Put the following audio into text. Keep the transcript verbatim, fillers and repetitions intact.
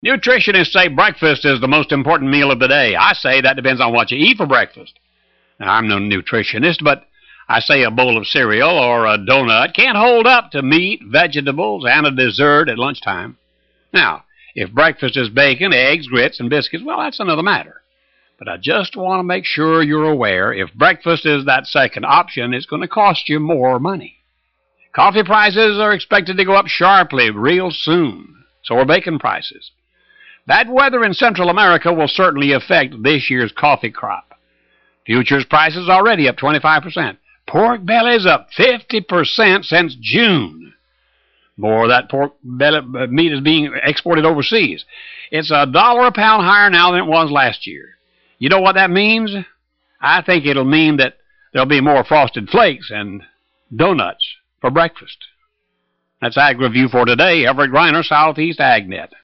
Nutritionists say breakfast is the most important meal of the day. I say that depends on what you eat for breakfast. Now, I'm no nutritionist, but I say a bowl of cereal or a donut can't hold up to meat, vegetables, and a dessert at lunchtime. Now, if breakfast is bacon, eggs, grits, and biscuits, well, that's another matter. But I just want to make sure you're aware if breakfast is that second option, it's going to cost you more money. Coffee prices are expected to go up sharply real soon. So are bacon prices. Bad weather in Central America will certainly affect this year's coffee crop. Futures prices already up twenty-five percent. Pork belly's up fifty percent since June. More of that pork belly meat is being exported overseas. It's a dollar a pound higher now than it was last year. You know what that means? I think it'll mean that there'll be more Frosted Flakes and donuts for breakfast. That's Ag Review for today. Everett Griner, Southeast AgNet.